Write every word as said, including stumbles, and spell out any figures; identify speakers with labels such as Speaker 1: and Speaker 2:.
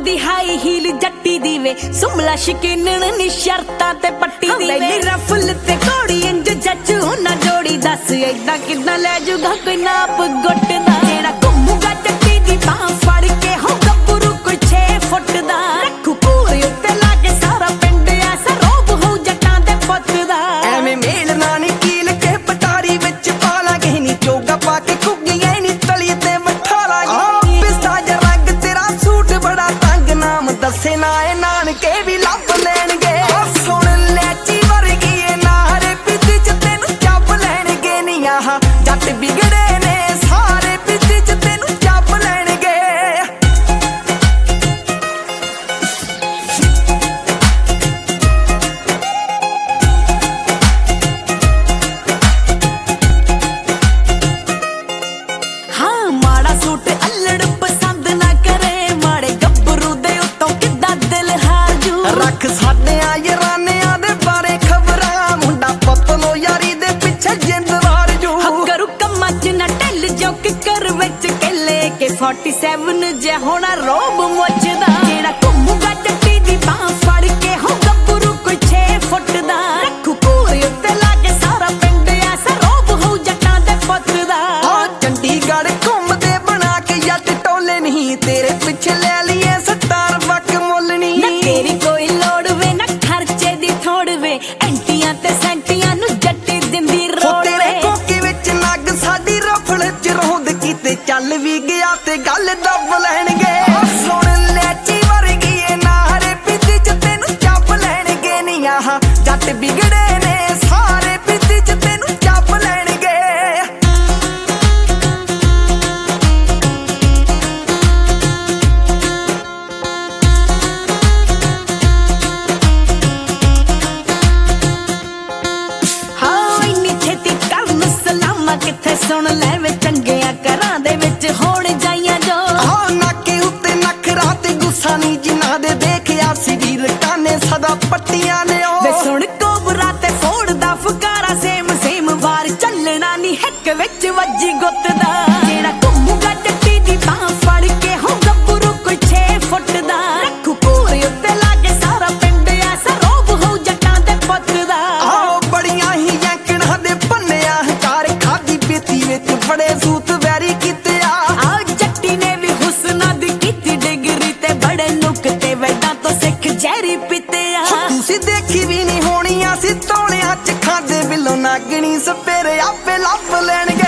Speaker 1: ਦੀ high heel ਜੱਟੀ ਦੀ ਵੇ ਸੁਮਲਾ ਸ਼ਕੀਨਣ ਨੀ ਸ਼ਰਤਾਂ ਤੇ ਪੱਟੀ ਦੀ ਵੇ ਮੇਰਾ ਫੁੱਲ ਤੇ ਕੋੜੀ ਇੰਜ ਜੱਜੂ ਨਾ ਜੋੜੀ ਦੱਸ ਏਦਾਂ ਕਿਦਾਂ ਲੈ ਜੂਗਾ ਕੋਈ ਨਾਪ ਗੁੱਟ ਦਾ ਜਿਹੜਾ ਘੁੰਮੂਗਾ ਜੱਟੀ ਦੀ ਬਾਹ ਫੜ ਕੇ ਹੋ ਗੱਭਰੂ ਕੋਈ ਛੇ ਫੁੱਟ ਦਾ ਰੱਖੂ ਪੂਰੇ ਉੱਤੇ ਲਾ ਕੇ ਸਾਰਾ ਪਿੰਡ ਐਸਾ ਰੋਬ ਹੋ ਜੱਟਾਂ ਦੇ ਪੁੱਤ ਦਾ
Speaker 2: ਐਵੇਂ ਮੇਲ ਨਾ ਨੀ ਕੀਲ ਕੇ ਪਟਾਰੀ ਵਿੱਚ ਪਾ ਲਾਂਗੇ ਨੀ ਚੋਗਾ ਪਾ ਕੇ ਘੁੱਗੀਆਂ ਨੀ ਤਲੀ ਤੇ ਮੱਠਾ ਲਾਂਗੇ ਪਿਸਤਾ ਜਿਹਾ ਰੰਗ ਤੇਰਾ ਸੂਟ ਬੜਾ ਤੰਗ ਨਾਮ ਦੱਸੇ ਨਾ ਇਹ ਨਾਨਕੇ ਵੀ ਲੱਭ ਲੈਣਗੇ ਸੁਣ ਲੈਚੀ ਵਰਗੀ ਏ ਨਾਰੇ ਪਿੱਛੇ ਚ ਤੈਨੂੰ ਚੱਬ ਲੈਣਗੇ ਨੀ ਆਹ ਜੱਟ ਵਿਗੜੇ ਨੇ ਸਾਰੇ ਪਿੱਛੇ ਚ ਤੈਨੂੰ ਚੱਬ ਲੈਣਗੇ
Speaker 1: ਹਾਂ ਮਾੜਾ ਸੂਟ ਅਲੜ ਪਸੰਦ ਨਾ ਕਰੇ ਮਾੜੇ ਗੱਭਰੂ ਦੇ ਉੱਤੋਂ ਕਿੱਦਾਂ ਦਿਲ ਹਾਰ ਜੂ
Speaker 2: ਰੱਖ ਸਾਡਿਆਂ ਯਾਰਾਨਿਆਂ ਦੇ ਬਾਰੇ ਖਬਰਾਂ ਮੁੰਡਾ ਪਤਲੋ ਯਾਰੀ ਦੇ ਪਿੱਛੇ ਜਿੰਦ ਵਾਰ ਜੂ
Speaker 1: ਕਰੂ ਕੰਮਾਂ ਚ ਨਾ ਢਿੱਲ ਜੋ ਕਿੱਕਰ ਵਿੱਚ ਕਿੱਲੇ ਕੇ ਸੈਂਤਾਲੀ ਜੇ ਹੋਣਾ ਰੋਬ ਮੁੱਚਦਾ ਜਿਹੜਾ ਘੁੰਮੂਗਾ ਜੱਟੀ ਦੀ ਬਾਹ ਫੜ ਕੇ ਹੋ ਗੱਭਰੂ ਕੋਈ ਛੇ ਫੁੱਟ ਦਾ ਰੱਖੂ ਪੂਰੇ ਉੱਤੇ ਲਾ ਕੇ ਸਾਰਾ ਪਿੰਡ ਐਸਾ ਰੋਬ ਹੋ ਜੱਟਾਂ ਦੇ ਪੁੱਤ ਦਾ
Speaker 2: ਆ ਚੰਡੀਗੜ੍ਹ ਘੁੰਮਦੇ ਬਣਾ ਕੇ ਜੱਟ ਟੋਲੇ ਨਹੀਂ ਤੇਰੇ ਪਿੱਛੇ ਲੈ ਲਈਏ ਸਤਾਰ ਵਕ ਮੁੱਲ ਨਹੀਂ
Speaker 1: ਨਾ ਤੇਰੀ ਕੋਈ ਲੋੜ ਵੇ ਨਾ ਖਰਚੇ ਦੀ ਥੋੜ ਵੇ ਐਂਟੀਆਂ ਤੇ ਸੈਂਟੀਆਂ ਨੂੰ ਜੱਟੀ ਦਿੰਦੀ ਰੋੜ
Speaker 2: ਤੇਰੇ ਕੋਕੇ ਵਿੱਚ ਨੱਗ ਸਾਡੀ ਰਫਲ ਚ ਰੋਂਦ ਕੀਤੇ ਚੱਲ ਵੀ ਗਿਆ ਤੇ ਗੱਲ ਦੱਬ ਲੈਣਗੇ ਸੁਣ ਲੈਚੀ ਵਰਗੀ ਏ ਨਾਰੇ ਪਿੱਛੇ ਚ ਤੈਨੂੰ ਚੱਬ ਲੈਣਗੇ ਨੀ ਆਹ ਜੱਟ ਵਿਗੜੇ ਨੇ ਸਾਰੇ ਪਿੱਛੇ ਚ ਤੈਨੂੰ ਚੱਬ ਲੈਣਗੇ
Speaker 1: ਹਾਂ ਇੰਨੀ ਛੇਤੀ ਕਰਨ ਸਲਾਮਾ ਕਿੱਥੇ ਸੁਣ ਲੈ ਵੇ ਚੰਗਿਆਂ ਘਰਾਂ ਦੇ ਵਿੱਚ ਹੋਣ ਜਾਈਆਂ ਜੋ
Speaker 2: ਹਾਂ ਨਾਕੇ ਉੱਤੇ ਨਖਰਾ ਤੇ ਗੁੱਸਾ ਨੀ ਜਿਨ੍ਹਾਂ ਦੇ ਦੇਖਿਆ ਸੀ ਵੀਰ ਕਾਨੇ ਸਦਾ ਪੱਟੀਆਂ ਨੇ
Speaker 1: ਵੇ
Speaker 2: ਉਹ
Speaker 1: ਸੁਣ ਕੋਬਰਾ ਤੇ ਫੋੜਦਾ ਫੁਕਾਰਾ ਸੇਮ ਸੇਮ ਵਾਰ ਚੱਲਣਾ ਨੀ ਹਿੱਕ ਵਿੱਚ ਵੱਜੀ ਗੁੱਤ ਦਾ ਜਿਹੜਾ ਘੁੰਮੂਗਾ ਜੱਟੀ ਦੀ ਬਾਹ ਫੜ ਕੇ ਹੋ ਗੱਭਰੂ ਕੋਈ ਛੇ ਫੁੱਟ ਦਾ ਰੱਖੂ ਪੂਰੇ ਉੱਤੇ ਲਾ ਕੇ ਸਾਰਾ ਪਿੰਡ ਐਸਾ ਰੋਬ ਹੋ ਜੱਟਾਂ ਦੇ ਪੁੱਤ ਦਾ
Speaker 2: ਆਹ ਬੜੀਆਂ ਹੀ ਯੰਕੜਾਂ ਦੇ ਪੰਨਿਆ ਹੰਕਾਰ ਖਾਦੀ ਪੀਤੀ ਵਿੱਚ ਬੜੇ ਸੂਤ ਵੈਰੀ ਕੀਤੇ ਆ
Speaker 1: ਆ ਜੱਟੀ ਨੇ ਵੀ ਹੁਸਨਾ ਦੀ ਕੀਤੀ ਡਿਗਰੀ ਤੇ ਬੜੇ ਨੁਕਤੇ ਵੈਦਾਂ ਤੋਂ ਸਿੱਖ ਜ਼ਹਿਰੀ ਪੀਤੇ ਆ
Speaker 2: ਤੁਸੀਂ ਦੇਖੀ ਵੀ ਨਹੀਂ ਹੋਣੀ ਅਸੀਂ ਤੋਲਿਆਂ ਚ ਖਾਦੇ ਬਿੱਲੋ ਨਾਗਣੀ ਸਪੇਰੇ ਆਪੇ ਲੱਭ ਲੈਣਗੇ